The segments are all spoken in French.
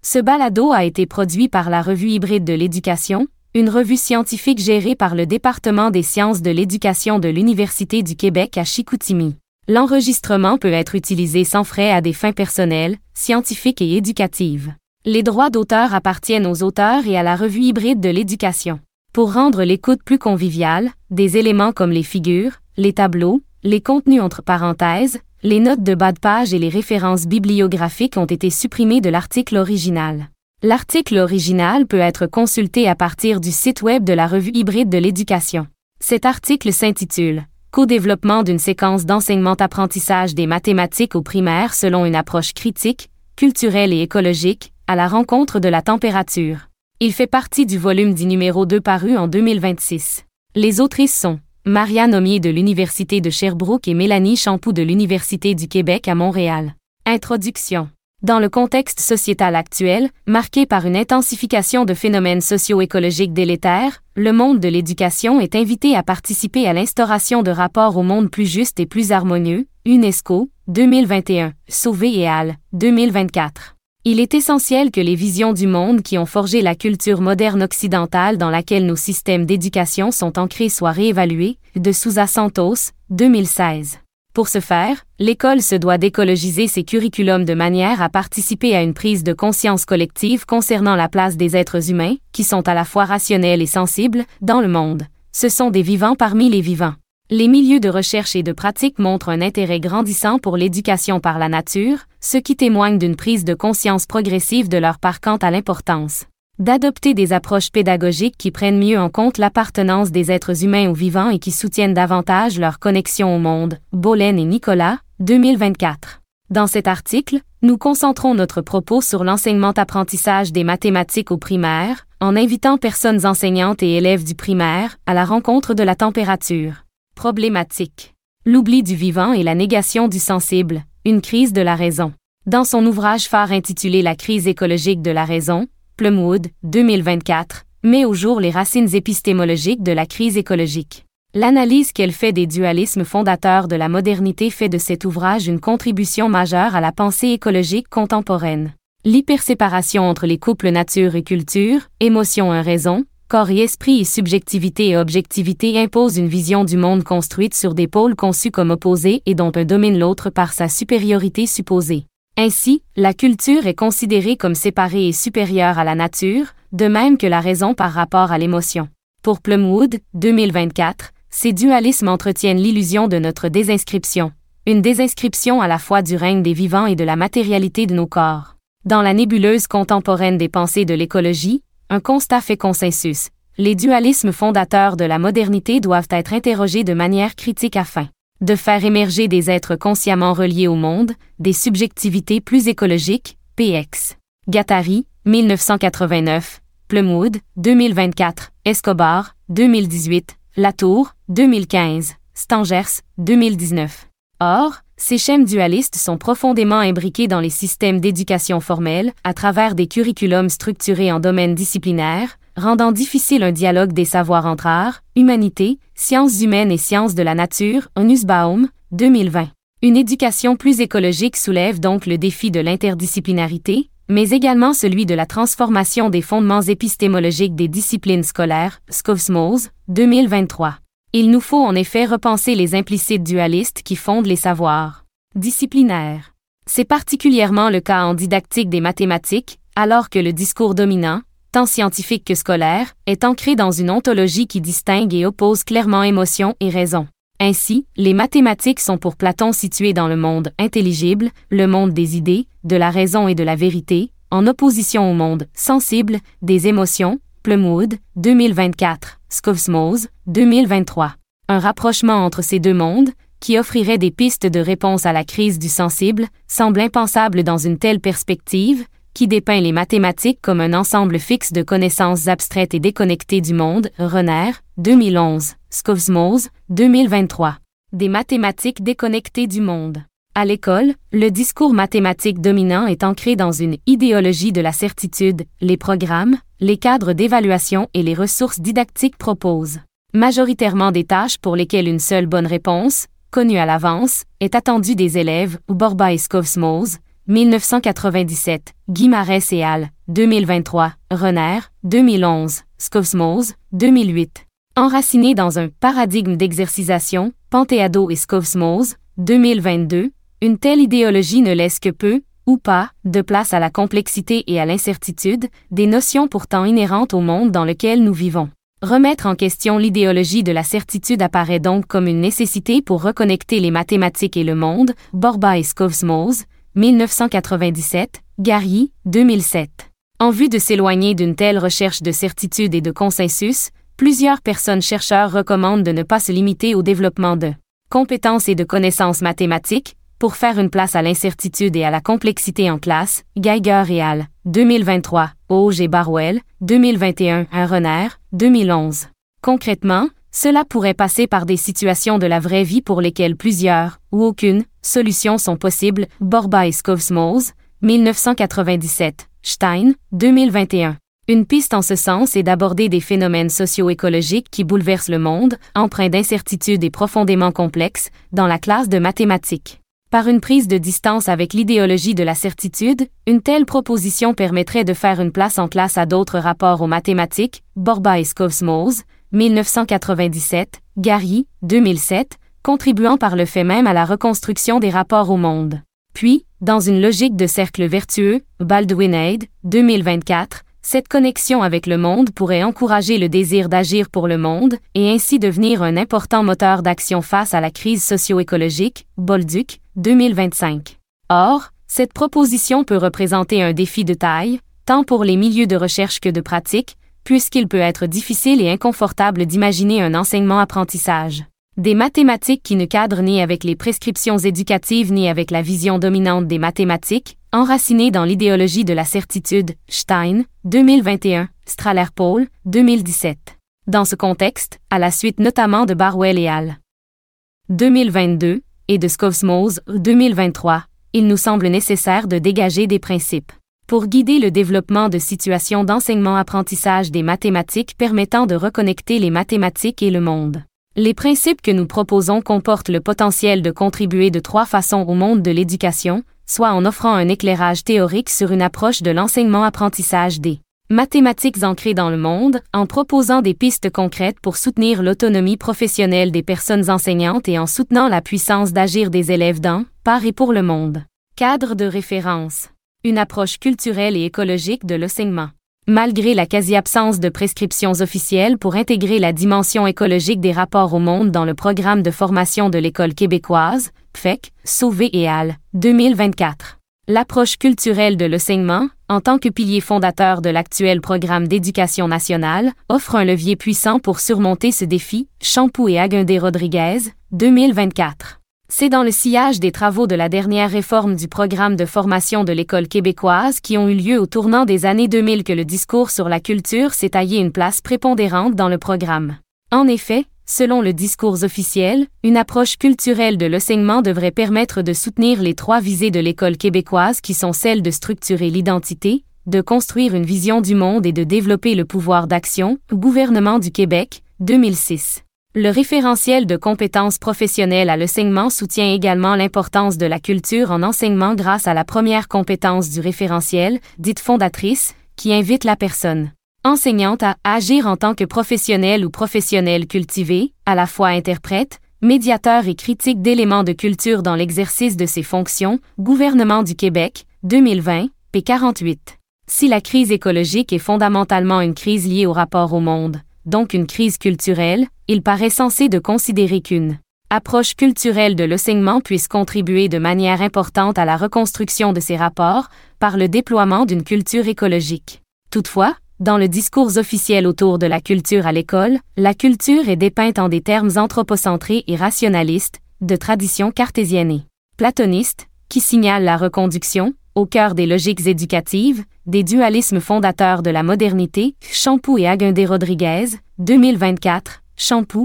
Ce balado a été produit par la Revue hybride de l'éducation, une revue scientifique gérée par le département des sciences de l'éducation de l'Université du Québec à Chicoutimi. L'enregistrement peut être utilisé sans frais à des fins personnelles, scientifiques et éducatives. Les droits d'auteur appartiennent aux auteurs et à la Revue hybride de l'éducation. Pour rendre l'écoute plus conviviale, des éléments comme les figures, les tableaux, les contenus entre parenthèses, les notes de bas de page et les références bibliographiques ont été supprimés de l'article original. L'article original peut être consulté à partir du site web de la Revue hybride de l'éducation. Cet article s'intitule « Co-développement d'une séquence d'enseignement-apprentissage des mathématiques au primaire selon une approche critique, culturelle et écologique, à la rencontre de la température ». Il fait partie du volume 10 numéro 2 paru en 2026. Les autrices sont Marianne Aumier de l'Université de Sherbrooke et Mélanie Champoux de l'Université du Québec à Montréal. Introduction. Dans le contexte sociétal actuel, marqué par une intensification de phénomènes socio-écologiques délétères, le monde de l'éducation est invité à participer à l'instauration de rapports au monde plus justes et plus harmonieux, UNESCO, 2021, Sauvé et al., 2024. Il est essentiel que les visions du monde qui ont forgé la culture moderne occidentale dans laquelle nos systèmes d'éducation sont ancrés soient réévaluées, de Sousa Santos, 2016. Pour ce faire, l'école se doit d'écologiser ses curriculums de manière à participer à une prise de conscience collective concernant la place des êtres humains, qui sont à la fois rationnels et sensibles, dans le monde. Ce sont des vivants parmi les vivants. Les milieux de recherche et de pratique montrent un intérêt grandissant pour l'éducation par la nature, ce qui témoigne d'une prise de conscience progressive de leur part quant à l'importance d'adopter des approches pédagogiques qui prennent mieux en compte l'appartenance des êtres humains aux vivants et qui soutiennent davantage leur connexion au monde. Bolen et Nicolas, 2024. Dans cet article, nous concentrons notre propos sur l'enseignement-apprentissage des mathématiques au primaire, en invitant personnes enseignantes et élèves du primaire à la rencontre de la température. Problématique. L'oubli du vivant et la négation du sensible, une crise de la raison. Dans son ouvrage phare intitulé La crise écologique de la raison, Plumwood, 2024, met au jour les racines épistémologiques de la crise écologique. L'analyse qu'elle fait des dualismes fondateurs de la modernité fait de cet ouvrage une contribution majeure à la pensée écologique contemporaine. L'hyperséparation entre les couples nature et culture, émotion et raison, corps et esprit et subjectivité et objectivité impose une vision du monde construite sur des pôles conçus comme opposés et dont un domine l'autre par sa supériorité supposée. Ainsi, la culture est considérée comme séparée et supérieure à la nature, de même que la raison par rapport à l'émotion. Pour Plumwood, 2024, ces dualismes entretiennent l'illusion de notre désinscription, une désinscription à la fois du règne des vivants et de la matérialité de nos corps. Dans la nébuleuse contemporaine des pensées de l'écologie, un constat fait consensus. Les dualismes fondateurs de la modernité doivent être interrogés de manière critique afin de faire émerger des êtres consciemment reliés au monde, des subjectivités plus écologiques, PX. Gattari, 1989, Plumwood, 2024, Escobar, 2018, Latour, 2015, Stangers, 2019. Or, ces schèmes dualistes sont profondément imbriqués dans les systèmes d'éducation formelle, à travers des curriculums structurés en domaines disciplinaires, rendant difficile un dialogue des savoirs entre art, humanité, sciences humaines et sciences de la nature, Nussbaum, 2020. Une éducation plus écologique soulève donc le défi de l'interdisciplinarité, mais également celui de la transformation des fondements épistémologiques des disciplines scolaires, Skouffsmose, 2023. Il nous faut en effet repenser les implicites dualistes qui fondent les savoirs disciplinaires. C'est particulièrement le cas en didactique des mathématiques, alors que le discours dominant, tant scientifique que scolaire, est ancré dans une ontologie qui distingue et oppose clairement émotion et raison. Ainsi, les mathématiques sont pour Platon situées dans le monde intelligible, le monde des idées, de la raison et de la vérité, en opposition au monde sensible, des émotions, Plumwood, 2024, Skouffsmose, 2023. Un rapprochement entre ces deux mondes, qui offrirait des pistes de réponse à la crise du sensible, semble impensable dans une telle perspective, qui dépeint les mathématiques comme un ensemble fixe de connaissances abstraites et déconnectées du monde, Renner, 2011, Skouffsmose, 2023. Des mathématiques déconnectées du monde. À l'école, le discours mathématique dominant est ancré dans une idéologie de la certitude, les programmes, les cadres d'évaluation et les ressources didactiques proposent majoritairement des tâches pour lesquelles une seule bonne réponse, connue à l'avance, est attendue des élèves, Borba et Skouffsmose, 1997, Guimarães et al., 2023, Renner, 2011, Scovsmose, 2008. Enraciné dans un paradigme d'exercisation, Panteado et Scovsmose, 2022, une telle idéologie ne laisse que peu, ou pas, de place à la complexité et à l'incertitude, des notions pourtant inhérentes au monde dans lequel nous vivons. Remettre en question l'idéologie de la certitude apparaît donc comme une nécessité pour reconnecter les mathématiques et le monde, Borba et Scovsmose, 1997, Gary, 2007. En vue de s'éloigner d'une telle recherche de certitude et de consensus, plusieurs personnes chercheurs recommandent de ne pas se limiter au développement de compétences et de connaissances mathématiques, pour faire une place à l'incertitude et à la complexité en classe, Geiger et al., 2023, Auge et Barwell, 2021, Renner, 2011. Concrètement, cela pourrait passer par des situations de la vraie vie pour lesquelles plusieurs, ou aucune, solutions sont possibles, Borba et Scovsmose, 1997, Stein, 2021. Une piste en ce sens est d'aborder des phénomènes socio-écologiques qui bouleversent le monde, empreints d'incertitudes et profondément complexes, dans la classe de mathématiques. Par une prise de distance avec l'idéologie de la certitude, une telle proposition permettrait de faire une place en classe à d'autres rapports aux mathématiques, Borba et Scovsmose, 1997, Gary, 2007, contribuant par le fait même à la reconstruction des rapports au monde. Puis, dans une logique de cercle vertueux, Baldwin-Aid, 2024, cette connexion avec le monde pourrait encourager le désir d'agir pour le monde et ainsi devenir un important moteur d'action face à la crise socio-écologique, Bolduc, 2025. Or, cette proposition peut représenter un défi de taille, tant pour les milieux de recherche que de pratique, puisqu'il peut être difficile et inconfortable d'imaginer un enseignement-apprentissage des mathématiques qui ne cadre ni avec les prescriptions éducatives ni avec la vision dominante des mathématiques, enracinée dans l'idéologie de la certitude, Stein, 2021, Strahler-Pohl, 2017. Dans ce contexte, à la suite notamment de Barwell et al. 2022, et de Scovsmose, 2023, il nous semble nécessaire de dégager des principes pour guider le développement de situations d'enseignement-apprentissage des mathématiques permettant de reconnecter les mathématiques et le monde. Les principes que nous proposons comportent le potentiel de contribuer de trois façons au monde de l'éducation, soit en offrant un éclairage théorique sur une approche de l'enseignement-apprentissage des mathématiques ancrées dans le monde, en proposant des pistes concrètes pour soutenir l'autonomie professionnelle des personnes enseignantes et en soutenant la puissance d'agir des élèves dans, par et pour le monde. Cadre de référence. Une approche culturelle et écologique de l'enseignement. Malgré la quasi-absence de prescriptions officielles pour intégrer la dimension écologique des rapports au monde dans le programme de formation de l'École québécoise, PFEC, Sauvé et al., 2024. L'approche culturelle de l'enseignement, en tant que pilier fondateur de l'actuel programme d'éducation nationale, offre un levier puissant pour surmonter ce défi, Champoux et Aguindé-Rodriguez, 2024. C'est dans le sillage des travaux de la dernière réforme du programme de formation de l'École québécoise qui ont eu lieu au tournant des années 2000 que le discours sur la culture s'est taillé une place prépondérante dans le programme. En effet, selon le discours officiel, une approche culturelle de l'enseignement devrait permettre de soutenir les trois visées de l'École québécoise qui sont celles de structurer l'identité, de construire une vision du monde et de développer le pouvoir d'action, Gouvernement du Québec, 2006. Le référentiel de compétences professionnelles à l'enseignement soutient également l'importance de la culture en enseignement grâce à la première compétence du référentiel, dite fondatrice, qui invite la personne enseignante à agir en tant que professionnel ou professionnel cultivé, à la fois interprète, médiateur et critique d'éléments de culture dans l'exercice de ses fonctions, Gouvernement du Québec, 2020, p. 48. Si la crise écologique est fondamentalement une crise liée au rapport au monde, donc une crise culturelle, il paraît sensé de considérer qu'une approche culturelle de l'enseignement puisse contribuer de manière importante à la reconstruction de ces rapports par le déploiement d'une culture écologique. Toutefois, dans le discours officiel autour de la culture à l'école, la culture est dépeinte en des termes anthropocentrés et rationalistes, de tradition cartésienne et platoniste, qui signalent la reconduction, au cœur des logiques éducatives, des dualismes fondateurs de la modernité, Champoux et Aguindé-Rodriguez, 2024, Champoux,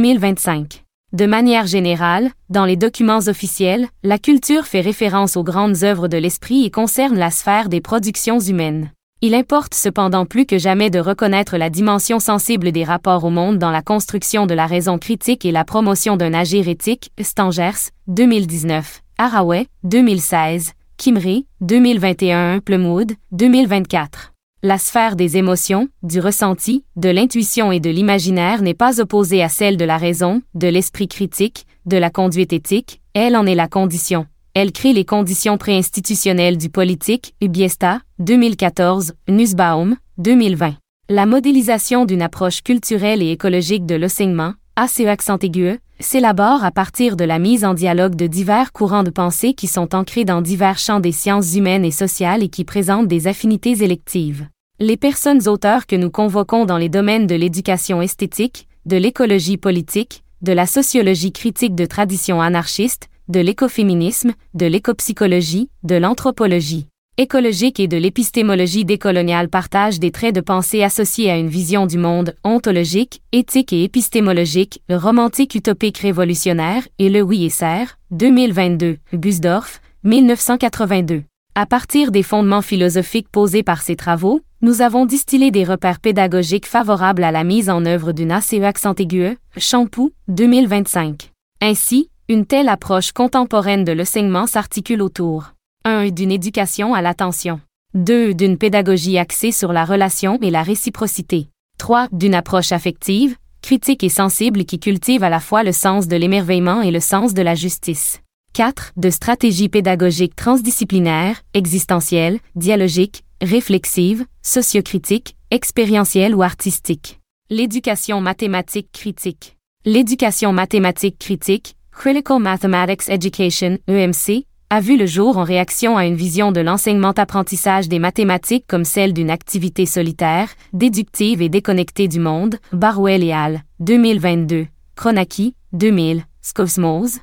2025. De manière générale, dans les documents officiels, la culture fait référence aux grandes œuvres de l'esprit et concerne la sphère des productions humaines. Il importe cependant plus que jamais de reconnaître la dimension sensible des rapports au monde dans la construction de la raison critique et la promotion d'un agir éthique, Stangers, 2019, Haraway, 2016, Kimray, 2021, Plumwood, 2024. La sphère des émotions, du ressenti, de l'intuition et de l'imaginaire n'est pas opposée à celle de la raison, de l'esprit critique, de la conduite éthique, elle en est la condition. Elle crée les conditions préinstitutionnelles du politique, Ubiesta, 2014, Nussbaum, 2020. La modélisation d'une approche culturelle et écologique de l'enseignement, ACE, s'élabore à partir de la mise en dialogue de divers courants de pensée qui sont ancrés dans divers champs des sciences humaines et sociales et qui présentent des affinités électives. Les personnes auteurs que nous convoquons dans les domaines de l'éducation esthétique, de l'écologie politique, de la sociologie critique de tradition anarchiste, de l'écoféminisme, de l'écopsychologie, de l'anthropologie écologique et de l'épistémologie décoloniale partagent des traits de pensée associés à une vision du monde ontologique, éthique et épistémologique, le romantique utopique révolutionnaire et le Wieser, 2022, Busdorf, 1982. À partir des fondements philosophiques posés par ces travaux, nous avons distillé des repères pédagogiques favorables à la mise en œuvre d'une ACE, Champoux, 2025. Ainsi, une telle approche contemporaine de l'enseignement s'articule autour 1. D'une éducation à l'attention. 2. D'une pédagogie axée sur la relation et la réciprocité. 3. D'une approche affective, critique et sensible qui cultive à la fois le sens de l'émerveillement et le sens de la justice. 4. De stratégies pédagogiques transdisciplinaires, existentielles, dialogiques, réflexives, sociocritiques, expérientielles ou artistiques. L'éducation mathématique critique. L'éducation mathématique critique, Critical Mathematics Education, EMC, a vu le jour en réaction à une vision de l'enseignement-apprentissage des mathématiques comme celle d'une activité solitaire, déductive et déconnectée du monde, Barwell et al., 2022, Kronaki, 2000, Skosmos,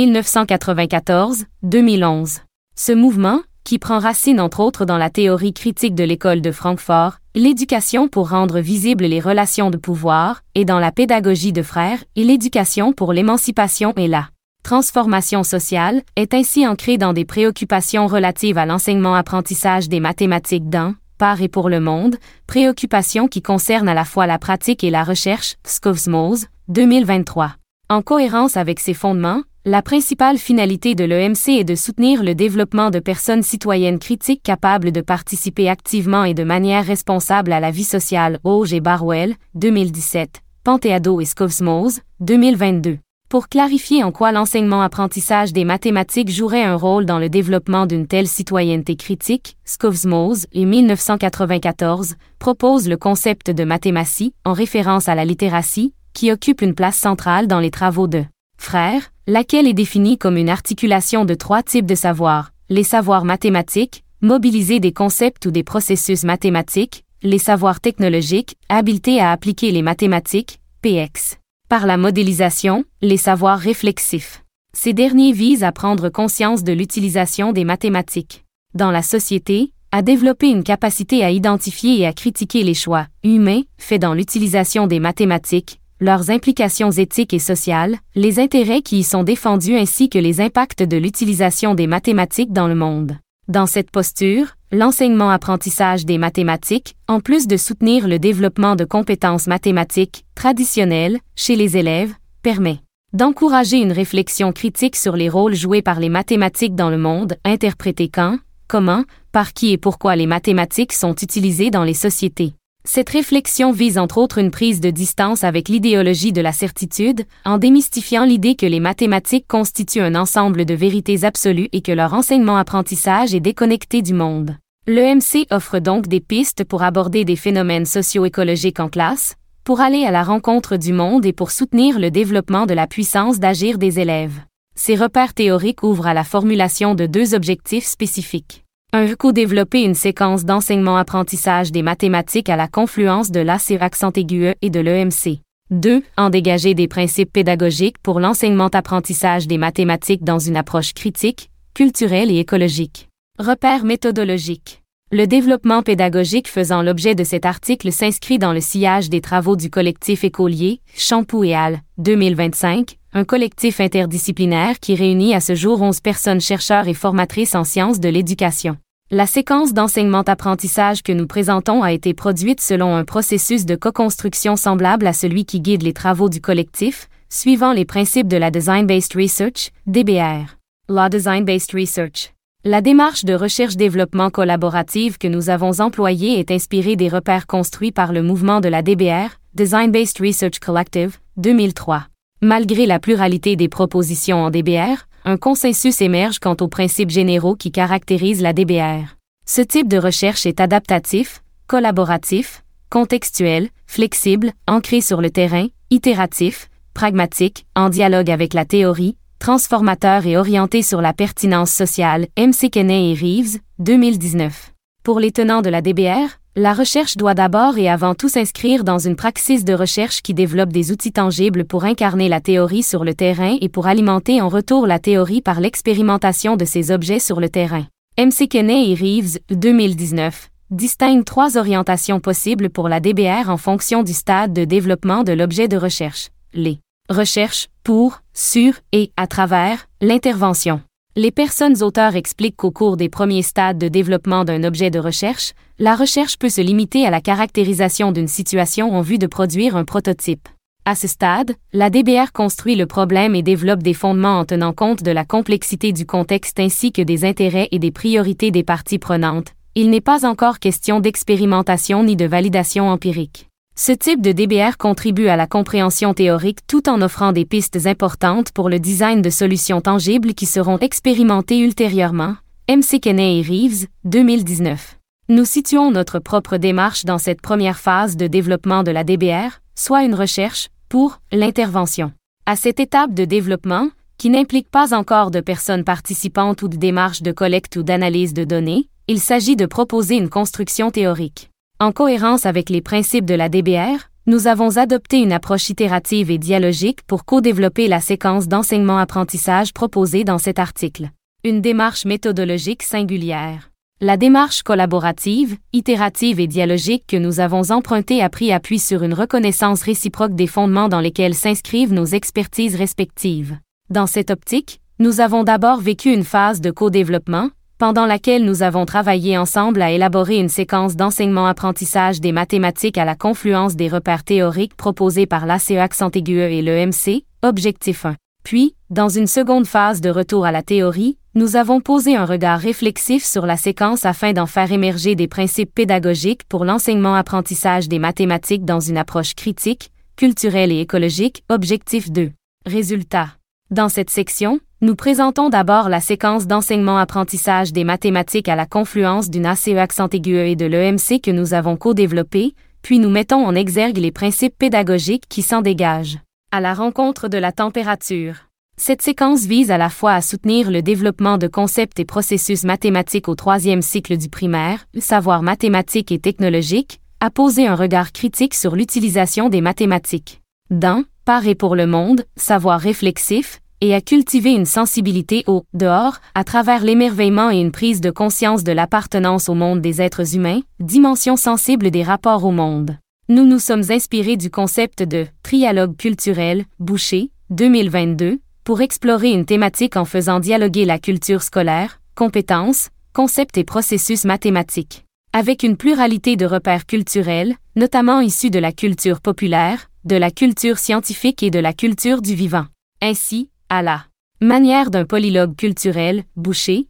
1994, 2011. Ce mouvement, qui prend racine entre autres dans la théorie critique de l'école de Francfort, l'éducation pour rendre visibles les relations de pouvoir, et dans la pédagogie de Frère, et l'éducation pour l'émancipation et la transformation sociale, est ainsi ancrée dans des préoccupations relatives à l'enseignement-apprentissage des mathématiques dans, par et pour le monde, préoccupations qui concernent à la fois la pratique et la recherche, Skosmos, 2023. En cohérence avec ces fondements, la principale finalité de l'EMC est de soutenir le développement de personnes citoyennes critiques capables de participer activement et de manière responsable à la vie sociale, Auge et Barwell, 2017, Panteado et Skosmos, 2022. Pour clarifier en quoi l'enseignement-apprentissage des mathématiques jouerait un rôle dans le développement d'une telle citoyenneté critique, Skosmos, en 1994, propose le concept de mathématie, en référence à la littératie, qui occupe une place centrale dans les travaux de Frère, laquelle est définie comme une articulation de 3 types de savoirs, les savoirs mathématiques, mobiliser des concepts ou des processus mathématiques, les savoirs technologiques, habileté à appliquer les mathématiques, PX. Par la modélisation, les savoirs réflexifs. Ces derniers visent à prendre conscience de l'utilisation des mathématiques dans la société, à développer une capacité à identifier et à critiquer les choix humains faits dans l'utilisation des mathématiques, leurs implications éthiques et sociales, les intérêts qui y sont défendus ainsi que les impacts de l'utilisation des mathématiques dans le monde. Dans cette posture, l'enseignement-apprentissage des mathématiques, en plus de soutenir le développement de compétences mathématiques traditionnelles chez les élèves, permet d'encourager une réflexion critique sur les rôles joués par les mathématiques dans le monde, interpréter quand, comment, par qui et pourquoi les mathématiques sont utilisées dans les sociétés. Cette réflexion vise entre autres une prise de distance avec l'idéologie de la certitude, en démystifiant l'idée que les mathématiques constituent un ensemble de vérités absolues et que leur enseignement-apprentissage est déconnecté du monde. L'EMC offre donc des pistes pour aborder des phénomènes socio-écologiques en classe, pour aller à la rencontre du monde et pour soutenir le développement de la puissance d'agir des élèves. Ces repères théoriques ouvrent à la formulation de 2 objectifs spécifiques. 1. Co-développer une séquence d'enseignement-apprentissage des mathématiques à la confluence de l'ACE et de l'EMC. 2. En dégager des principes pédagogiques pour l'enseignement-apprentissage des mathématiques dans une approche critique, culturelle et écologique. Repères méthodologiques. Le développement pédagogique faisant l'objet de cet article s'inscrit dans le sillage des travaux du collectif Écolier, Champoux et al., 2025, un collectif interdisciplinaire qui réunit à ce jour 11 personnes chercheurs et formatrices en sciences de l'éducation. La séquence d'enseignement-apprentissage que nous présentons a été produite selon un processus de co-construction semblable à celui qui guide les travaux du collectif, suivant les principes de la Design-Based Research, DBR. La Design-Based Research. La démarche de recherche-développement collaborative que nous avons employée est inspirée des repères construits par le mouvement de la DBR, Design-Based Research Collective, 2003. Malgré la pluralité des propositions en DBR, un consensus émerge quant aux principes généraux qui caractérisent la DBR. Ce type de recherche est adaptatif, collaboratif, contextuel, flexible, ancré sur le terrain, itératif, pragmatique, en dialogue avec la théorie, transformateur et orienté sur la pertinence sociale. McKenney et Reeves, 2019. Pour les tenants de la DBR, la recherche doit d'abord et avant tout s'inscrire dans une praxis de recherche qui développe des outils tangibles pour incarner la théorie sur le terrain et pour alimenter en retour la théorie par l'expérimentation de ces objets sur le terrain. McKenney et Reeves, 2019, distinguent 3 orientations possibles pour la DBR en fonction du stade de développement de l'objet de recherche. Les recherches pour, sur et à travers l'intervention. Les personnes auteurs expliquent qu'au cours des premiers stades de développement d'un objet de recherche, la recherche peut se limiter à la caractérisation d'une situation en vue de produire un prototype. À ce stade, la DBR construit le problème et développe des fondements en tenant compte de la complexité du contexte ainsi que des intérêts et des priorités des parties prenantes. Il n'est pas encore question d'expérimentation ni de validation empirique. Ce type de DBR contribue à la compréhension théorique tout en offrant des pistes importantes pour le design de solutions tangibles qui seront expérimentées ultérieurement. McKenney et Reeves, 2019. Nous situons notre propre démarche dans cette première phase de développement de la DBR, soit une recherche pour l'intervention. À cette étape de développement, qui n'implique pas encore de personnes participantes ou de démarches de collecte ou d'analyse de données, il s'agit de proposer une construction théorique. En cohérence avec les principes de la DBR, nous avons adopté une approche itérative et dialogique pour co-développer la séquence d'enseignement-apprentissage proposée dans cet article. Une démarche méthodologique singulière. La démarche collaborative, itérative et dialogique que nous avons empruntée a pris appui sur une reconnaissance réciproque des fondements dans lesquels s'inscrivent nos expertises respectives. Dans cette optique, nous avons d'abord vécu une phase de co-développement, pendant laquelle nous avons travaillé ensemble à élaborer une séquence d'enseignement-apprentissage des mathématiques à la confluence des repères théoriques proposés par l'ACE et l'EMC, Objectif 1. Puis, dans une seconde phase de retour à la théorie, nous avons posé un regard réflexif sur la séquence afin d'en faire émerger des principes pédagogiques pour l'enseignement-apprentissage des mathématiques dans une approche critique, culturelle et écologique. Objectif 2. Résultat. Dans cette section, nous présentons d'abord la séquence d'enseignement-apprentissage des mathématiques à la confluence d'une ACE et de l'EMC que nous avons co-développée, puis nous mettons en exergue les principes pédagogiques qui s'en dégagent. À la rencontre de la température. Cette séquence vise à la fois à soutenir le développement de concepts et processus mathématiques au 3e cycle du primaire, savoir mathématique et technologique, à poser un regard critique sur l'utilisation des mathématiques. Dans, par et pour le monde, savoir réflexif, et à cultiver une sensibilité au dehors, à travers l'émerveillement et une prise de conscience de l'appartenance au monde des êtres humains, dimension sensible des rapports au monde. Nous nous sommes inspirés du concept de trialogue culturel, Boucher, 2022, pour explorer une thématique en faisant dialoguer la culture scolaire, compétences, concepts et processus mathématiques. Avec une pluralité de repères culturels, notamment issus de la culture populaire, de la culture scientifique et de la culture du vivant. Ainsi, à la manière d'un polylogue culturel, Boucher,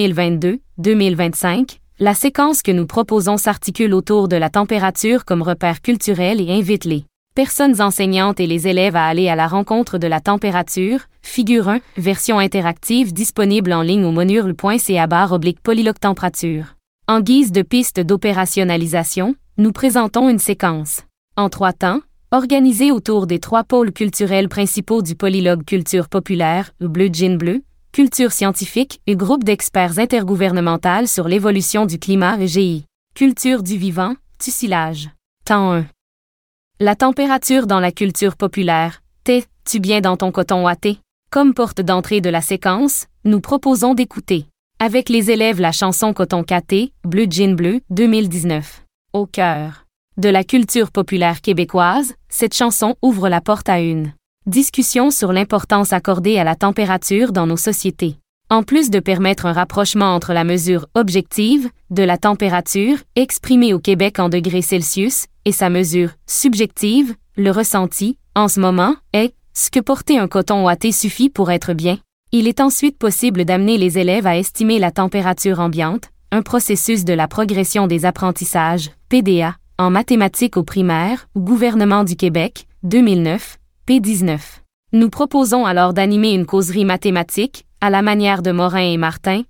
2022-2025, la séquence que nous proposons s'articule autour de la température comme repère culturel et invite les personnes enseignantes et les élèves à aller à la rencontre de la température. Figure 1, version interactive disponible en ligne au monurl.ca/polylogue température. En guise de piste d'opérationnalisation, nous présentons une séquence en 3 temps, organisée autour des 3 pôles culturels principaux du polylogue culture populaire, bleu jean bleu, culture scientifique et groupe d'experts intergouvernemental sur l'évolution du climat EGI. Culture du vivant, tusilage. Temps 1. La température dans la culture populaire. T'es-tu bien dans ton coton ouaté? Comme porte d'entrée de la séquence, nous proposons d'écouter avec les élèves la chanson Coton Caté, bleu jean bleu, 2019. Au cœur de la culture populaire québécoise, cette chanson ouvre la porte à une discussion sur l'importance accordée à la température dans nos sociétés. En plus de permettre un rapprochement entre la mesure objective de la température, exprimée au Québec en degrés Celsius, et sa mesure subjective, le ressenti, en ce moment, est ce que porter un coton ouaté suffit pour être bien. Il est ensuite possible d'amener les élèves à estimer la température ambiante, un processus de la progression des apprentissages, PDA, en mathématiques au primaire, au gouvernement du Québec, 2009, p19. Nous proposons alors d'animer une causerie mathématique, à la manière de Morin et Martin,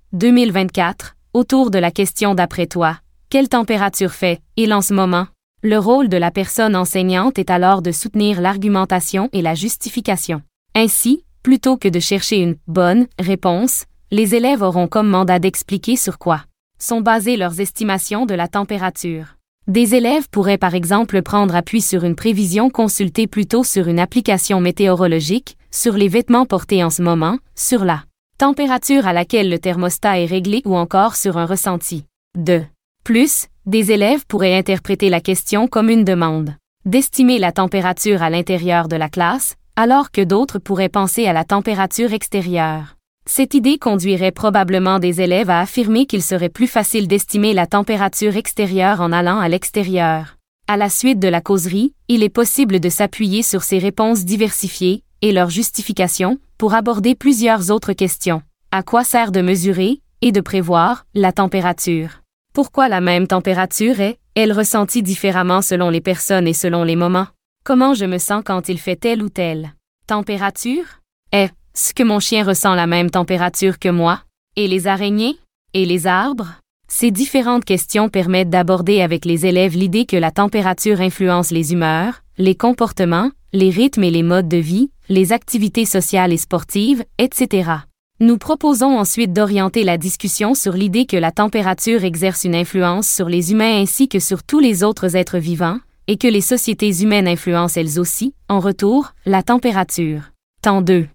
2024, autour de la question d'après toi. Quelle température fait-il en ce moment? Le rôle de la personne enseignante est alors de soutenir l'argumentation et la justification. Ainsi, plutôt que de chercher une « bonne » réponse, les élèves auront comme mandat d'expliquer sur quoi sont basées leurs estimations de la température. Des élèves pourraient par exemple prendre appui sur une prévision consultée plutôt sur une application météorologique, sur les vêtements portés en ce moment, sur la température à laquelle le thermostat est réglé ou encore sur un ressenti. De plus, des élèves pourraient interpréter la question comme une demande d'estimer la température à l'intérieur de la classe, alors que d'autres pourraient penser à la température extérieure. Cette idée conduirait probablement des élèves à affirmer qu'il serait plus facile d'estimer la température extérieure en allant à l'extérieur. À la suite de la causerie, il est possible de s'appuyer sur ces réponses diversifiées et leurs justifications pour aborder plusieurs autres questions. À quoi sert de mesurer et de prévoir la température? Pourquoi la même température est-elle ressentie différemment selon les personnes et selon les moments? Comment je me sens quand il fait telle ou telle température? Est-ce que mon chien ressent la même température que moi? Et les araignées? Et les arbres? Ces différentes questions permettent d'aborder avec les élèves l'idée que la température influence les humeurs, les comportements, les rythmes et les modes de vie, les activités sociales et sportives, etc. Nous proposons ensuite d'orienter la discussion sur l'idée que la température exerce une influence sur les humains ainsi que sur tous les autres êtres vivants, et que les sociétés humaines influencent elles aussi, en retour, la température. Temps 2.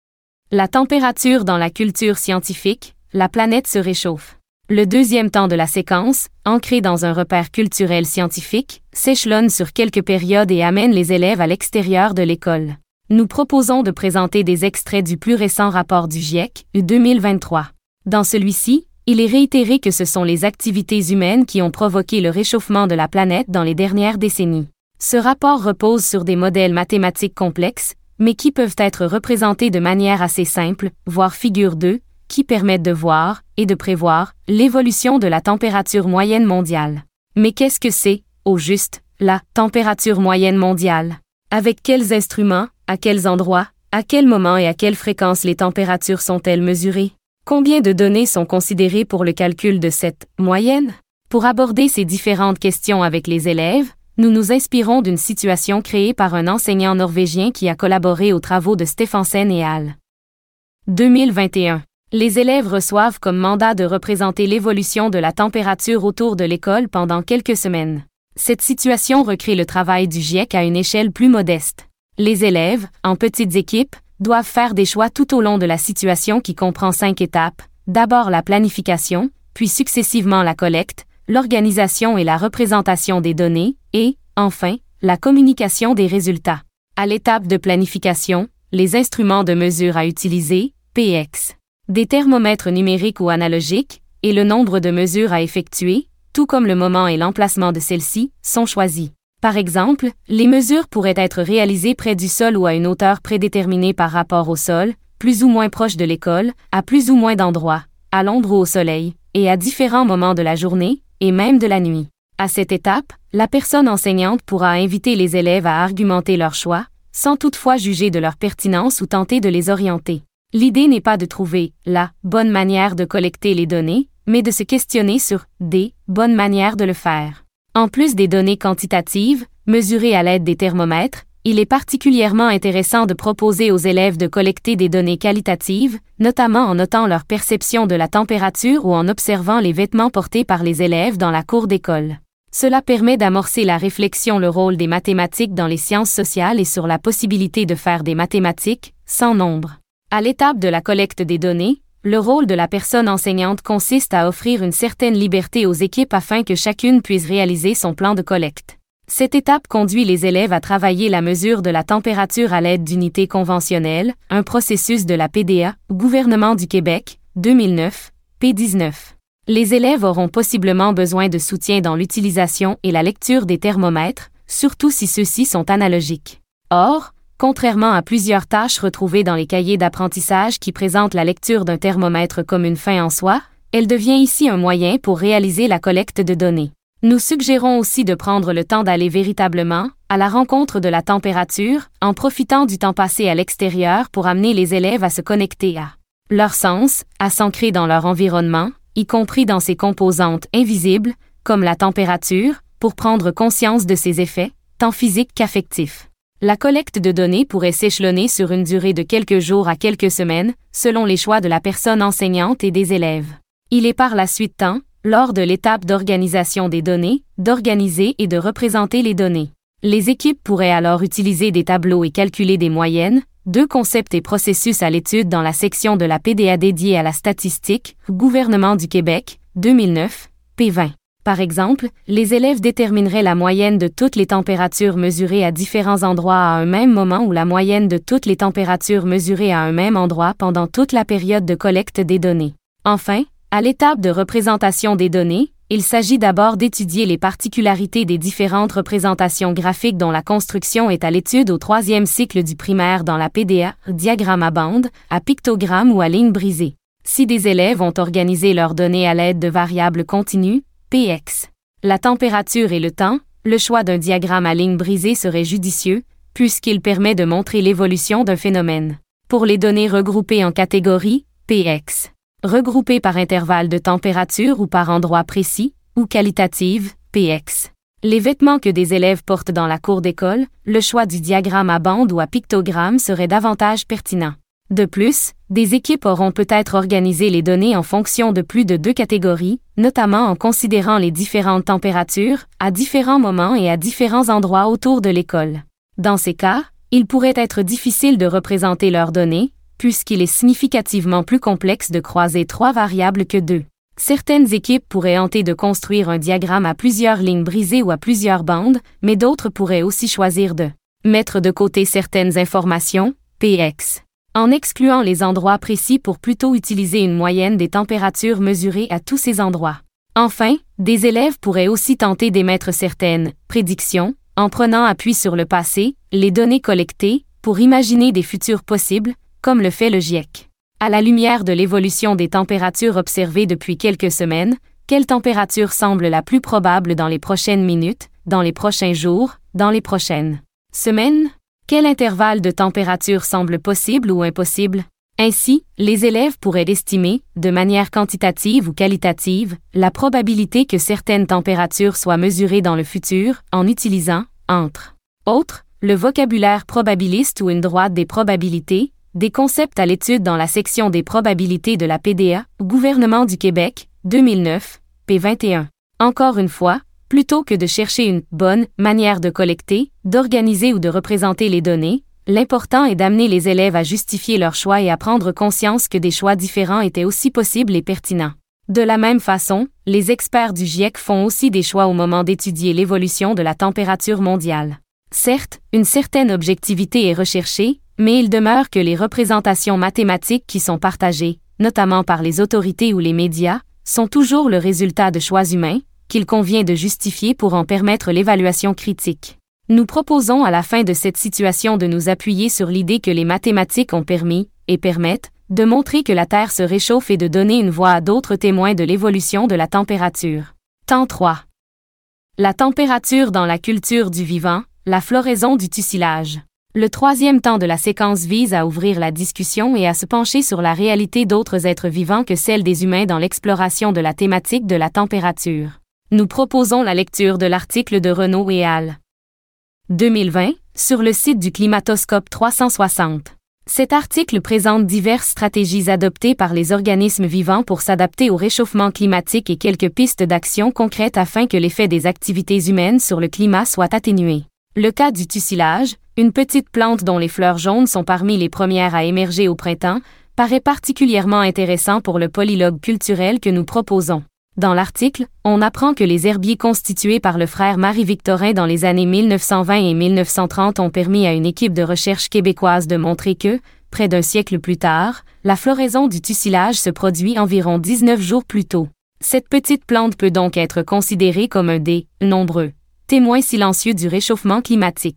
La température dans la culture scientifique, la planète se réchauffe. Le deuxième temps de la séquence, ancré dans un repère culturel scientifique, s'échelonne sur quelques périodes et amène les élèves à l'extérieur de l'école. Nous proposons de présenter des extraits du plus récent rapport du GIEC, 2023. Dans celui-ci, il est réitéré que ce sont les activités humaines qui ont provoqué le réchauffement de la planète dans les dernières décennies. Ce rapport repose sur des modèles mathématiques complexes, mais qui peuvent être représentés de manière assez simple, voire figure 2, qui permettent de voir et de prévoir l'évolution de la température moyenne mondiale. Mais qu'est-ce que c'est, au juste, la température moyenne mondiale? Avec quels instruments, à quels endroits, à quel moment et à quelle fréquence les températures sont-elles mesurées? Combien de données sont considérées pour le calcul de cette moyenne? Pour aborder ces différentes questions avec les élèves, nous nous inspirons d'une situation créée par un enseignant norvégien qui a collaboré aux travaux de Stephensen et al. 2021. Les élèves reçoivent comme mandat de représenter l'évolution de la température autour de l'école pendant quelques semaines. Cette situation recrée le travail du GIEC à une échelle plus modeste. Les élèves, en petites équipes, doivent faire des choix tout au long de la situation qui comprend 5 étapes. D'abord la planification, puis successivement la collecte, l'organisation et la représentation des données, et, enfin, la communication des résultats. À l'étape de planification, les instruments de mesure à utiliser, PX, des thermomètres numériques ou analogiques, et le nombre de mesures à effectuer, tout comme le moment et l'emplacement de celles-ci, sont choisis. Par exemple, les mesures pourraient être réalisées près du sol ou à une hauteur prédéterminée par rapport au sol, plus ou moins proche de l'école, à plus ou moins d'endroits, à l'ombre ou au soleil, et à différents moments de la journée, et même de la nuit. À cette étape, la personne enseignante pourra inviter les élèves à argumenter leur choix, sans toutefois juger de leur pertinence ou tenter de les orienter. L'idée n'est pas de trouver la bonne manière de collecter les données, mais de se questionner sur des bonnes manières de le faire. En plus des données quantitatives, mesurées à l'aide des thermomètres, il est particulièrement intéressant de proposer aux élèves de collecter des données qualitatives, notamment en notant leur perception de la température ou en observant les vêtements portés par les élèves dans la cour d'école. Cela permet d'amorcer la réflexion le rôle des mathématiques dans les sciences sociales et sur la possibilité de faire des mathématiques, sans nombre. À l'étape de la collecte des données, le rôle de la personne enseignante consiste à offrir une certaine liberté aux équipes afin que chacune puisse réaliser son plan de collecte. Cette étape conduit les élèves à travailler la mesure de la température à l'aide d'unités conventionnelles, un processus de la PDA, Gouvernement du Québec, 2009, p19. Les élèves auront possiblement besoin de soutien dans l'utilisation et la lecture des thermomètres, surtout si ceux-ci sont analogiques. Or, Contrairement à plusieurs tâches retrouvées dans les cahiers d'apprentissage qui présentent la lecture d'un thermomètre comme une fin en soi, elle devient ici un moyen pour réaliser la collecte de données. Nous suggérons aussi de prendre le temps d'aller véritablement à la rencontre de la température, en profitant du temps passé à l'extérieur pour amener les élèves à se connecter à leur sens, à s'ancrer dans leur environnement, y compris dans ses composantes invisibles, comme la température, pour prendre conscience de ses effets, tant physiques qu'affectifs. La collecte de données pourrait s'échelonner sur une durée de quelques jours à quelques semaines, selon les choix de la personne enseignante et des élèves. Il est par la suite temps, lors de l'étape d'organisation des données, d'organiser et de représenter les données. Les équipes pourraient alors utiliser des tableaux et calculer des moyennes, 2 concepts et processus à l'étude dans la section de la PDA dédiée à la statistique, Gouvernement du Québec, 2009, P20. Par exemple, les élèves détermineraient la moyenne de toutes les températures mesurées à différents endroits à un même moment ou la moyenne de toutes les températures mesurées à un même endroit pendant toute la période de collecte des données. Enfin, à l'étape de représentation des données, il s'agit d'abord d'étudier les particularités des différentes représentations graphiques dont la construction est à l'étude au 3e cycle du primaire dans la PDA, diagramme à bande, à pictogramme ou à ligne brisée. Si des élèves ont organisé leurs données à l'aide de variables continues, PX. La température et le temps, le choix d'un diagramme à ligne brisée serait judicieux, puisqu'il permet de montrer l'évolution d'un phénomène. Pour les données regroupées en catégories, PX. Regroupées par intervalle de température ou par endroit précis, ou qualitative, PX. Les vêtements que des élèves portent dans la cour d'école, le choix du diagramme à bande ou à pictogramme serait davantage pertinent. De plus, des équipes auront peut-être organisé les données en fonction de plus de 2 catégories, notamment en considérant les différentes températures, à différents moments et à différents endroits autour de l'école. Dans ces cas, il pourrait être difficile de représenter leurs données, puisqu'il est significativement plus complexe de croiser 3 variables que 2. Certaines équipes pourraient tenter de construire un diagramme à plusieurs lignes brisées ou à plusieurs bandes, mais d'autres pourraient aussi choisir de mettre de côté certaines informations, PX. En excluant les endroits précis pour plutôt utiliser une moyenne des températures mesurées à tous ces endroits. Enfin, des élèves pourraient aussi tenter d'émettre certaines prédictions, en prenant appui sur le passé, les données collectées, pour imaginer des futurs possibles, comme le fait le GIEC. À la lumière de l'évolution des températures observées depuis quelques semaines, quelle température semble la plus probable dans les prochaines minutes, dans les prochains jours, dans les prochaines semaines? Quel intervalle de température semble possible ou impossible? Ainsi, les élèves pourraient estimer, de manière quantitative ou qualitative, la probabilité que certaines températures soient mesurées dans le futur, en utilisant, entre autres, le vocabulaire probabiliste ou une droite des probabilités, des concepts à l'étude dans la section des probabilités de la PDA, Gouvernement du Québec, 2009, P21. Encore une fois, plutôt que de chercher une bonne manière de collecter, d'organiser ou de représenter les données, l'important est d'amener les élèves à justifier leurs choix et à prendre conscience que des choix différents étaient aussi possibles et pertinents. De la même façon, les experts du GIEC font aussi des choix au moment d'étudier l'évolution de la température mondiale. Certes, une certaine objectivité est recherchée, mais il demeure que les représentations mathématiques qui sont partagées, notamment par les autorités ou les médias, sont toujours le résultat de choix humains, qu'il convient de justifier pour en permettre l'évaluation critique. Nous proposons à la fin de cette situation de nous appuyer sur l'idée que les mathématiques ont permis, et permettent, de montrer que la Terre se réchauffe et de donner une voix à d'autres témoins de l'évolution de la température. Temps 3. La température dans la culture du vivant, la floraison du tussilage. Le 3e temps de la séquence vise à ouvrir la discussion et à se pencher sur la réalité d'autres êtres vivants que celle des humains dans l'exploration de la thématique de la température. Nous proposons la lecture de l'article de Renaud et al. 2020, sur le site du Climatoscope 360. Cet article présente diverses stratégies adoptées par les organismes vivants pour s'adapter au réchauffement climatique et quelques pistes d'action concrètes afin que l'effet des activités humaines sur le climat soit atténué. Le cas du tussilage, une petite plante dont les fleurs jaunes sont parmi les premières à émerger au printemps, paraît particulièrement intéressant pour le polylogue culturel que nous proposons. Dans l'article, on apprend que les herbiers constitués par le frère Marie-Victorin dans les années 1920 et 1930 ont permis à une équipe de recherche québécoise de montrer que, près d'un siècle plus tard, la floraison du tussilage se produit environ 19 jours plus tôt. Cette petite plante peut donc être considérée comme un des nombreux témoins silencieux du réchauffement climatique.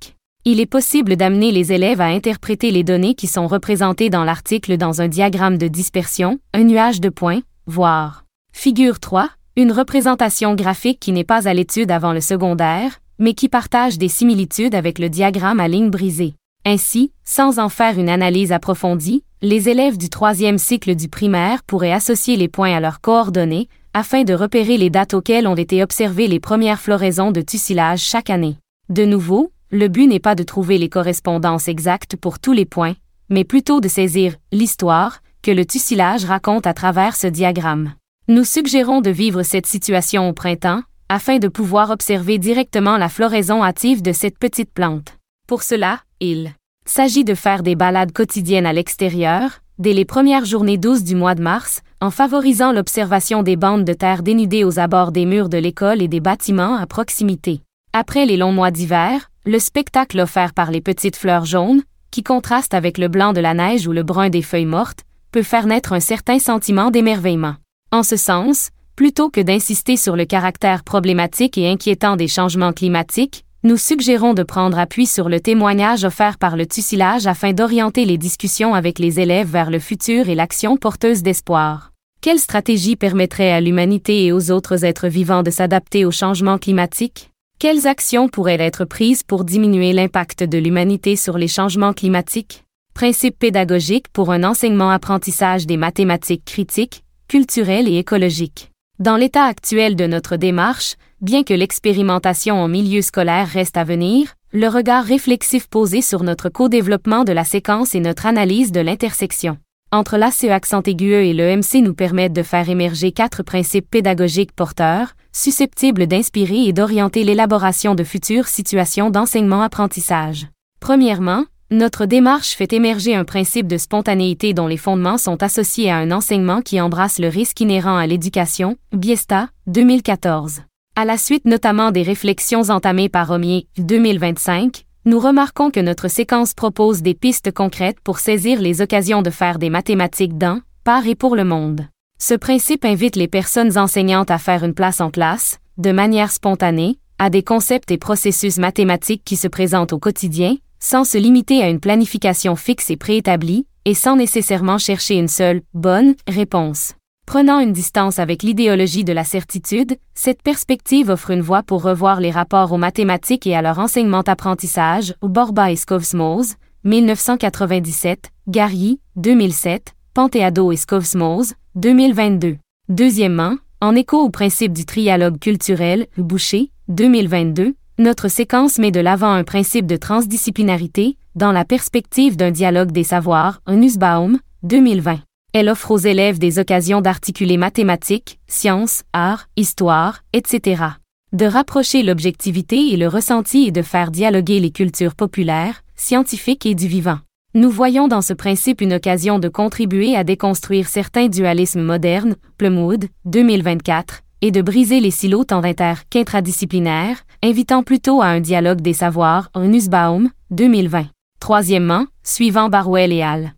Il est possible d'amener les élèves à interpréter les données qui sont représentées dans l'article dans un diagramme de dispersion, un nuage de points, voire. Figure 3, une représentation graphique qui n'est pas à l'étude avant le secondaire, mais qui partage des similitudes avec le diagramme à ligne brisée. Ainsi, sans en faire une analyse approfondie, les élèves du 3e cycle du primaire pourraient associer les points à leurs coordonnées, afin de repérer les dates auxquelles ont été observées les premières floraisons de tussilage chaque année. De nouveau, le but n'est pas de trouver les correspondances exactes pour tous les points, mais plutôt de saisir l'histoire que le tussilage raconte à travers ce diagramme. Nous suggérons de vivre cette situation au printemps, afin de pouvoir observer directement la floraison hâtive de cette petite plante. Pour cela, il s'agit de faire des balades quotidiennes à l'extérieur, dès les premières journées douces du mois de mars, en favorisant l'observation des bandes de terre dénudées aux abords des murs de l'école et des bâtiments à proximité. Après les longs mois d'hiver, le spectacle offert par les petites fleurs jaunes, qui contrastent avec le blanc de la neige ou le brun des feuilles mortes, peut faire naître un certain sentiment d'émerveillement. En ce sens, plutôt que d'insister sur le caractère problématique et inquiétant des changements climatiques, nous suggérons de prendre appui sur le témoignage offert par le tussilage afin d'orienter les discussions avec les élèves vers le futur et l'action porteuse d'espoir. Quelle stratégie permettrait à l'humanité et aux autres êtres vivants de s'adapter au changement climatique? Quelles actions pourraient être prises pour diminuer l'impact de l'humanité sur les changements climatiques? Principes pédagogiques pour un enseignement-apprentissage des mathématiques critiques, culturelles et écologiques. Dans l'état actuel de notre démarche, bien que l'expérimentation en milieu scolaire reste à venir, le regard réflexif posé sur notre co-développement de la séquence et notre analyse de l'intersection entre l'ACE accent aigu et l'EMC nous permettent de faire émerger 4 principes pédagogiques porteurs, susceptibles d'inspirer et d'orienter l'élaboration de futures situations d'enseignement-apprentissage. Premièrement, notre démarche fait émerger un principe de spontanéité dont les fondements sont associés à un enseignement qui embrasse le risque inhérent à l'éducation, Biesta, 2014. À la suite notamment des réflexions entamées par Romier, 2025, nous remarquons que notre séquence propose des pistes concrètes pour saisir les occasions de faire des mathématiques dans, par et pour le monde. Ce principe invite les personnes enseignantes à faire une place en classe, de manière spontanée, à des concepts et processus mathématiques qui se présentent au quotidien, sans se limiter à une planification fixe et préétablie, et sans nécessairement chercher une seule, bonne, réponse. Prenant une distance avec l'idéologie de la certitude, cette perspective offre une voie pour revoir les rapports aux mathématiques et à leur enseignement-apprentissage, Borba et Skovsmoes, 1997, Garriey, 2007, Panteado et Skovsmoes, 2022. Deuxièmement, en écho au principe du trialogue culturel, Boucher, 2022, notre séquence met de l'avant un principe de transdisciplinarité, dans la perspective d'un dialogue des savoirs, Nussbaum, 2020. Elle offre aux élèves des occasions d'articuler mathématiques, sciences, arts, histoire, etc. De rapprocher l'objectivité et le ressenti et de faire dialoguer les cultures populaires, scientifiques et du vivant. Nous voyons dans ce principe une occasion de contribuer à déconstruire certains dualismes modernes, Plumwood, 2024, et de briser les silos tant inter qu'intradisciplinaires, invitant plutôt à un dialogue des savoirs, Nussbaum, 2020. Troisièmement, suivant Barwell et al.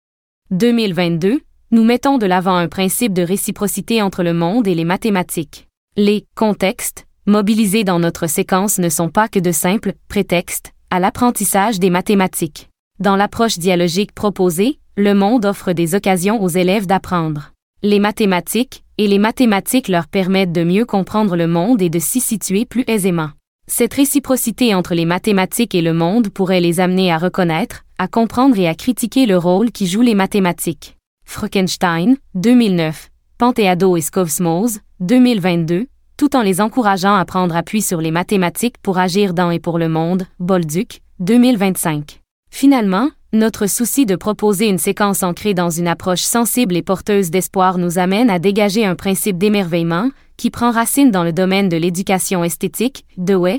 2022, nous mettons de l'avant un principe de réciprocité entre le monde et les mathématiques. Les contextes mobilisés dans notre séquence ne sont pas que de simples prétextes à l'apprentissage des mathématiques. Dans l'approche dialogique proposée, le monde offre des occasions aux élèves d'apprendre les mathématiques, et les mathématiques leur permettent de mieux comprendre le monde et de s'y situer plus aisément. Cette réciprocité entre les mathématiques et le monde pourrait les amener à reconnaître, à comprendre et à critiquer le rôle qui jouent les mathématiques. Frankenstein, 2009, Panteado et Skovsmoes, 2022, tout en les encourageant à prendre appui sur les mathématiques pour agir dans et pour le monde, Bolduc, 2025. Finalement, notre souci de proposer une séquence ancrée dans une approche sensible et porteuse d'espoir nous amène à dégager un principe d'émerveillement qui prend racine dans le domaine de l'éducation esthétique, Dewey,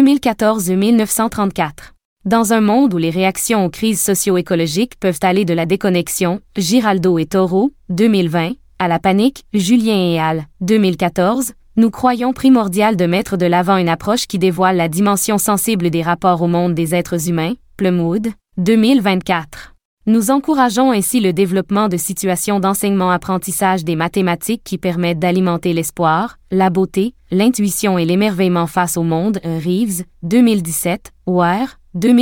2014-1934. Dans un monde où les réactions aux crises socio-écologiques peuvent aller de la déconnexion, Giraldo et Toro, 2020, à la panique, Julien et al., 2014, nous croyons primordial de mettre de l'avant une approche qui dévoile la dimension sensible des rapports au monde des êtres humains, Plumwood, 2024. Nous encourageons ainsi le développement de situations d'enseignement-apprentissage des mathématiques qui permettent d'alimenter l'espoir, la beauté, l'intuition et l'émerveillement face au monde. Reeves, 2017, Ware,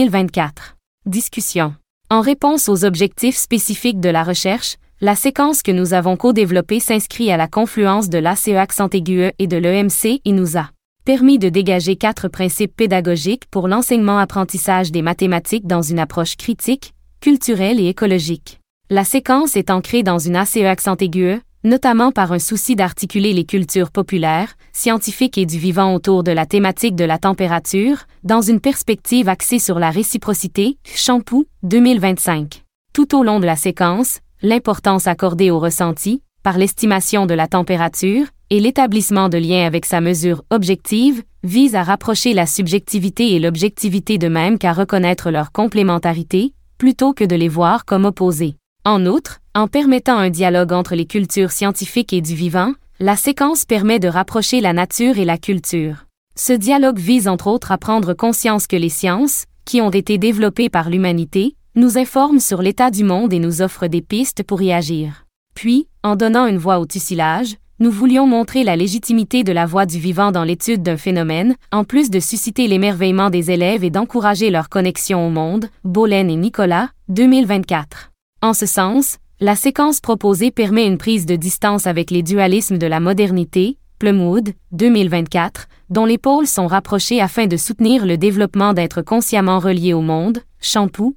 2024. Discussion. En réponse aux objectifs spécifiques de la recherche, la séquence que nous avons co-développée s'inscrit à la confluence de l'ACE et de l'EMC et nous a permis de dégager 4 principes pédagogiques pour l'enseignement-apprentissage des mathématiques dans une approche critique, culturelle et écologique. La séquence est ancrée dans une ACE, notamment par un souci d'articuler les cultures populaires, scientifiques et du vivant autour de la thématique de la température, dans une perspective axée sur la réciprocité. Champoux, 2025. Tout au long de la séquence, l'importance accordée au ressenti, par l'estimation de la température, et l'établissement de liens avec sa mesure objective, vise à rapprocher la subjectivité et l'objectivité de même qu'à reconnaître leur complémentarité, plutôt que de les voir comme opposés. En outre, en permettant un dialogue entre les cultures scientifiques et du vivant, la séquence permet de rapprocher la nature et la culture. Ce dialogue vise entre autres à prendre conscience que les sciences, qui ont été développées par l'humanité, nous informent sur l'état du monde et nous offrent des pistes pour y agir. Puis, en donnant une voix au tussilage, nous voulions montrer la légitimité de la voix du vivant dans l'étude d'un phénomène, en plus de susciter l'émerveillement des élèves et d'encourager leur connexion au monde. Bolen et Nicolas, 2024. En ce sens, la séquence proposée permet une prise de distance avec les dualismes de la modernité, Plumwood, 2024, dont les pôles sont rapprochés afin de soutenir le développement d'êtres consciemment reliés au monde, Champoux,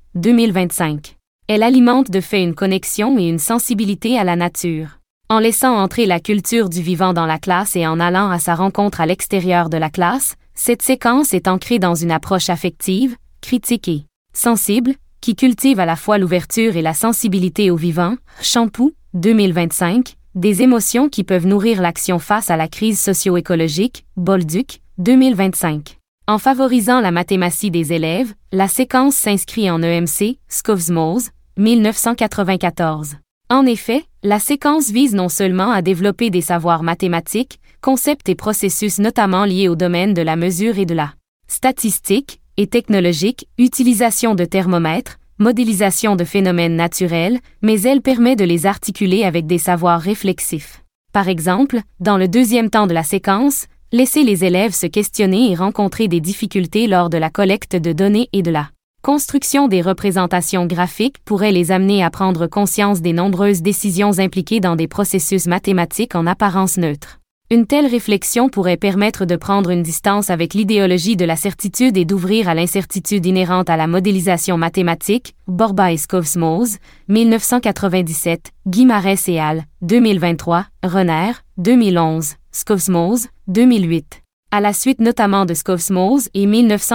2025. Elle alimente de fait une connexion et une sensibilité à la nature. En laissant entrer la culture du vivant dans la classe et en allant à sa rencontre à l'extérieur de la classe, cette séquence est ancrée dans une approche affective, critique et sensible, qui cultive à la fois l'ouverture et la sensibilité au vivant. Champoux, 2025, des émotions qui peuvent nourrir l'action face à la crise socio-écologique. Bolduc, 2025. En favorisant la mathématie des élèves, la séquence s'inscrit en EMC, Scovsmose, 1994. En effet, la séquence vise non seulement à développer des savoirs mathématiques, concepts et processus notamment liés au domaine de la mesure et de la statistique, et technologique, utilisation de thermomètres, modélisation de phénomènes naturels, mais elle permet de les articuler avec des savoirs réflexifs. Par exemple, dans le deuxième temps de la séquence, laisser les élèves se questionner et rencontrer des difficultés lors de la collecte de données et de la construction des représentations graphiques pourrait les amener à prendre conscience des nombreuses décisions impliquées dans des processus mathématiques en apparence neutres. Une telle réflexion pourrait permettre de prendre une distance avec l'idéologie de la certitude et d'ouvrir à l'incertitude inhérente à la modélisation mathématique. Borba et Scovsmose, 1997, Guimarães et al., 2023, Renner, 2011, Scovsmose, 2008. À la suite notamment de Scovsmose et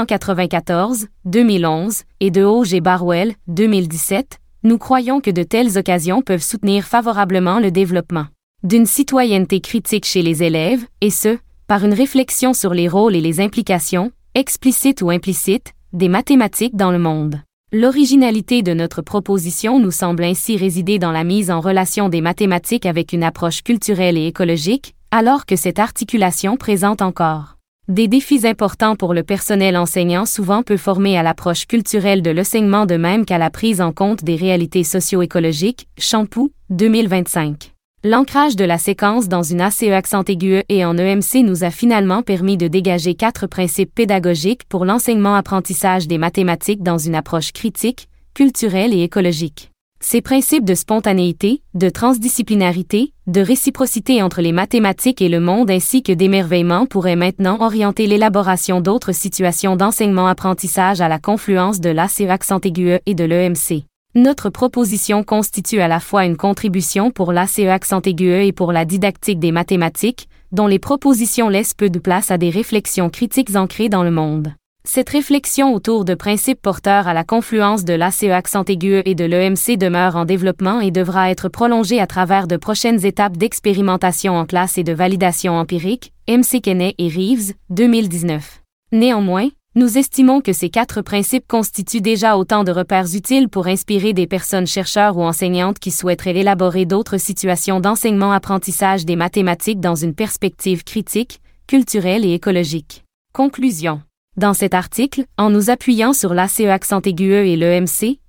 1994, 2011, et de Hoge et Barwell, 2017, nous croyons que de telles occasions peuvent soutenir favorablement le développement d'une citoyenneté critique chez les élèves, et ce, par une réflexion sur les rôles et les implications, explicites ou implicites, des mathématiques dans le monde. L'originalité de notre proposition nous semble ainsi résider dans la mise en relation des mathématiques avec une approche culturelle et écologique, alors que cette articulation présente encore des défis importants pour le personnel enseignant souvent peu formé à l'approche culturelle de l'enseignement de même qu'à la prise en compte des réalités socio-écologiques. Champoux, 2025. L'ancrage de la séquence dans une ACE et en EMC nous a finalement permis de dégager 4 principes pédagogiques pour l'enseignement-apprentissage des mathématiques dans une approche critique, culturelle et écologique. Ces principes de spontanéité, de transdisciplinarité, de réciprocité entre les mathématiques et le monde ainsi que d'émerveillement pourraient maintenant orienter l'élaboration d'autres situations d'enseignement-apprentissage à la confluence de l'ACE et de l'EMC. Notre proposition constitue à la fois une contribution pour l'ACE et pour la didactique des mathématiques, dont les propositions laissent peu de place à des réflexions critiques ancrées dans le monde. Cette réflexion autour de principes porteurs à la confluence de l'ACE et de l'EMC demeure en développement et devra être prolongée à travers de prochaines étapes d'expérimentation en classe et de validation empirique. McKenney et Reeves, 2019. Néanmoins, nous estimons que ces 4 principes constituent déjà autant de repères utiles pour inspirer des personnes chercheurs ou enseignantes qui souhaiteraient élaborer d'autres situations d'enseignement-apprentissage des mathématiques dans une perspective critique, culturelle et écologique. Conclusion. Dans cet article, en nous appuyant sur l'ACE et l'EMC,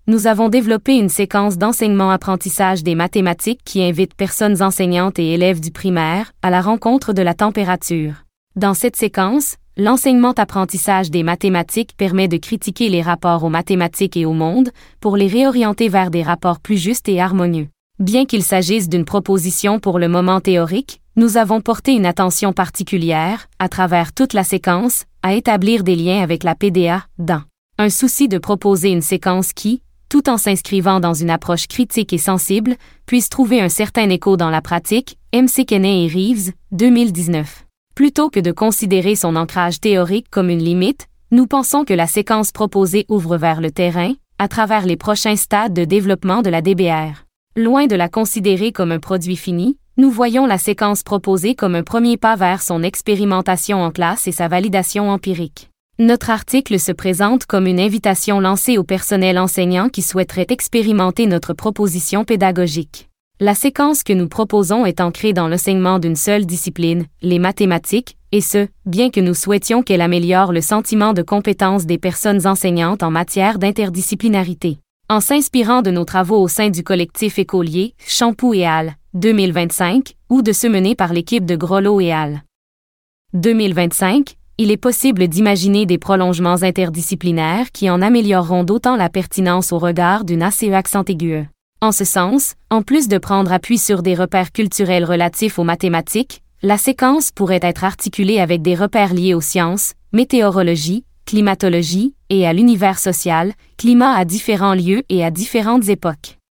nous avons développé une séquence d'enseignement-apprentissage des mathématiques qui invite personnes enseignantes et élèves du primaire à la rencontre de la température. Dans cette séquence, l'enseignement-apprentissage des mathématiques permet de critiquer les rapports aux mathématiques et au monde pour les réorienter vers des rapports plus justes et harmonieux. Bien qu'il s'agisse d'une proposition pour le moment théorique, nous avons porté une attention particulière, à travers toute la séquence, à établir des liens avec la PDA, dans un souci de proposer une séquence qui, tout en s'inscrivant dans une approche critique et sensible, puisse trouver un certain écho dans la pratique, M.C. Kenney et Reeves, 2019. Plutôt que de considérer son ancrage théorique comme une limite, nous pensons que la séquence proposée ouvre vers le terrain, à travers les prochains stades de développement de la DBR. Loin de la considérer comme un produit fini, nous voyons la séquence proposée comme un premier pas vers son expérimentation en classe et sa validation empirique. Notre article se présente comme une invitation lancée au personnel enseignant qui souhaiterait expérimenter notre proposition pédagogique. La séquence que nous proposons est ancrée dans l'enseignement d'une seule discipline, les mathématiques, et ce, bien que nous souhaitions qu'elle améliore le sentiment de compétence des personnes enseignantes en matière d'interdisciplinarité. En s'inspirant de nos travaux au sein du collectif écolier, Champoux et al. 2025, ou de ceux menés par l'équipe de Grolot et al. 2025, il est possible d'imaginer des prolongements interdisciplinaires qui en amélioreront d'autant la pertinence au regard d'une ACE accent aigu. En ce sens, en plus de prendre appui sur des repères culturels relatifs aux mathématiques, la séquence pourrait être articulée avec des repères liés aux sciences, météorologie, climatologie, et à l'univers social, climat à différents lieux et à différentes époques.